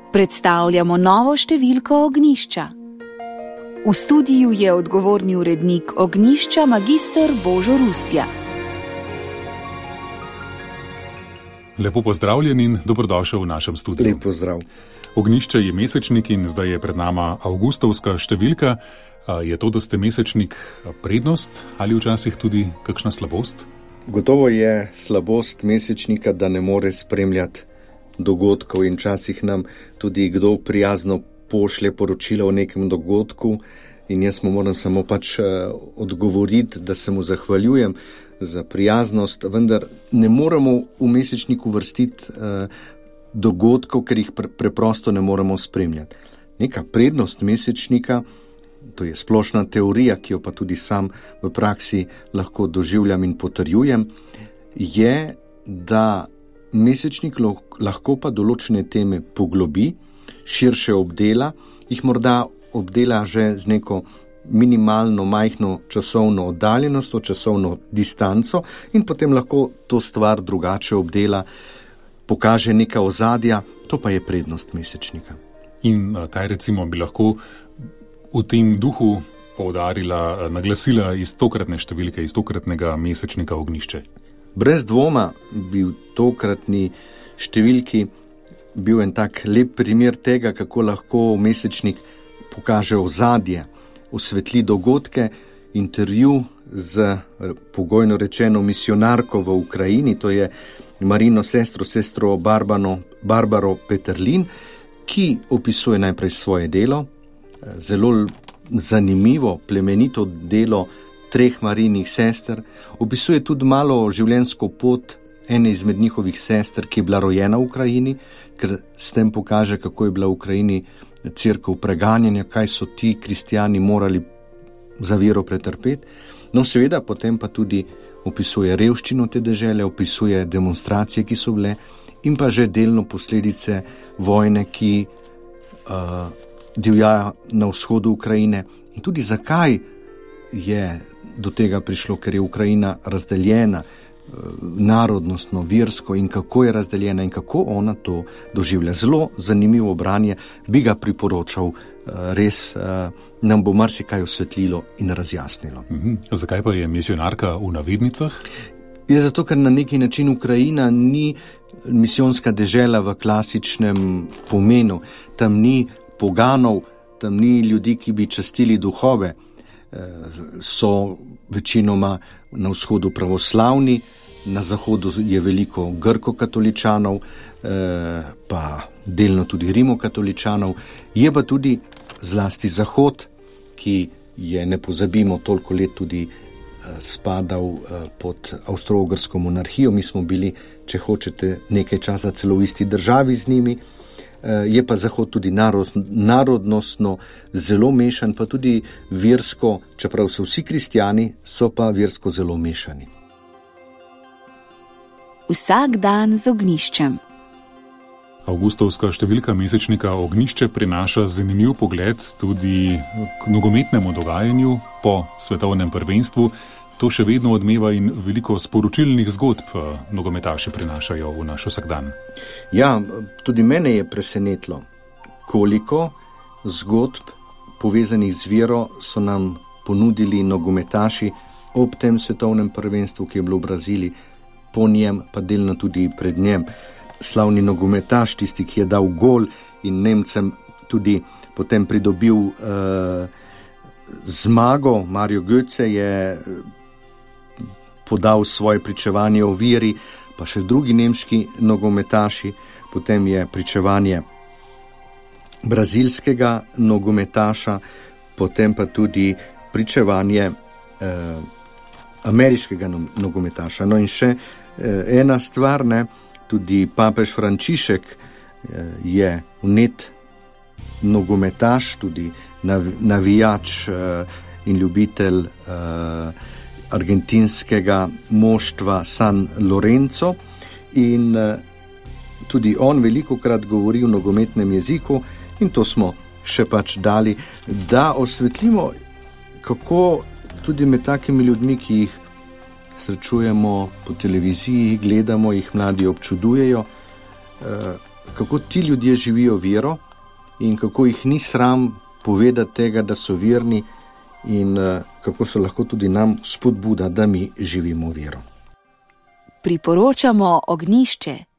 Predstavljamo novo številko Ognjišča. V studiu je odgovorni urednik Ognjišča magister Božo Rustja. Lepo pozdravljen in dobrodošel v našem studiu. Lep pozdrav. Ognjišče je mesečnik in zdaj je pred nama avgustovska številka. Je to, da ste mesečnik, prednost ali včasih tudi kakšna slabost? Gotovo je slabost mesečnika, da ne more spremljati dogodkov in včasih nam tudi kdo prijazno pošlje poročilo o nekem dogodku in jaz mu moram samo odgovoriti, da se mu zahvaljujem za prijaznost, vendar ne moremo v mesečnik uvrstiti dogodkov, ker jih preprosto ne moremo spremljati. Neka prednost mesečnika, to je splošna teorija, ki jo pa tudi sam v praksi lahko doživljam in potrjujem, je, da mesečnik lahko pa določene teme poglobi, širše obdela, jih morda obdela že z neko minimalno majhno časovno oddaljenost, časovno distanco in potem lahko to stvar drugače obdela, pokaže neka ozadja, to pa je prednost mesečnika. In kaj recimo bi lahko v tem duhu poudarila, naglasila iz tokratne številke, iz tokratnega mesečnika Ognjišče? Brez dvoma bi v tokratni številki bil en tak lep primer tega, kako lahko mesečnik pokaže ozadje, osvetli dogodke, intervju z pogojno rečeno misionarko v Ukrajini, to je Marino sestro Barbaro Peterlin, ki opisuje najprej svoje delo, zelo zanimivo, plemenito delo 3 Marinih sester, opisuje tudi malo življenjsko pot ene izmed njihovih sester, ki je bila rojena v Ukrajini, ker s tem pokaže, kako je bila v Ukrajini cerkev preganjanja, kaj so ti kristijani morali za vero pretrpeti. No, seveda, potem pa tudi opisuje revščino te dežele, opisuje demonstracije, ki so bile, in pa že delno posledice vojne, ki divja na vzhodu Ukrajine. In tudi zakaj je do tega prišlo, ker je Ukrajina razdeljena narodnostno, versko in kako je razdeljena in kako ona to doživlja. Zelo zanimivo branje, bi ga priporočal, res nam bo marsikaj osvetlilo in razjasnilo. Zakaj pa je misionarka v navednicah? Je zato, ker na neki način Ukrajina ni misijonska dežela v klasičnem pomenu. Tam ni poganov, tam ni ljudi, ki bi častili duhove. So večinoma na vzhodu pravoslavni, na zahodu je veliko grko-katoličanov, pa delno tudi rimokatoličanov, je pa tudi zlasti zahod, ki je, ne pozabimo, toliko let tudi spadal pod Avstro-Ogrsko monarhijo. Mi smo bili, če hočete, nekaj časa celo v isti državi z njimi. Je pa Zahod tudi narodnostno zelo mešan, pa tudi versko, čeprav so vsi kristijani, so pa versko zelo mešani. Vsak dan z Ognjiščem. Avgustovska številka mesečnika Ognjišče prinaša zanimiv pogled tudi k nogometnemu dogajanju po svetovnem prvenstvu. To še vedno odmeva in veliko sporočilnih zgodb nogometaši prinašajo v naš vsakdan. Ja, tudi mene je presenetilo, koliko zgodb povezanih z vero so nam ponudili nogometaši ob tem svetovnem prvenstvu, ki je bilo v Braziliji, po njem pa delno tudi pred njem. Slavni nogometaš, tisti, ki je dal gol in Nemcem tudi potem pridobil zmago, Mario Götze je podal svoje pričevanje o veri, pa še drugi nemški nogometaši, potem je pričevanje brazilskega nogometaša, potem pa tudi pričevanje ameriškega nogometaša. No in še ena stvar, tudi papež Frančišek je vnet nogometaš, tudi navijač in ljubitelj argentinskega moštva San Lorenzo in tudi on velikokrat govori v nogometnem jeziku in to smo še dali, da osvetlimo, kako tudi med takimi ljudmi, ki jih srečujemo po televiziji, gledamo, jih mladi občudujejo, kako ti ljudje živijo vero in kako jih ni sram povedati tega, da so verni in kako so lahko tudi nam spodbuda, da mi živimo vero. Priporočamo Ognjišče.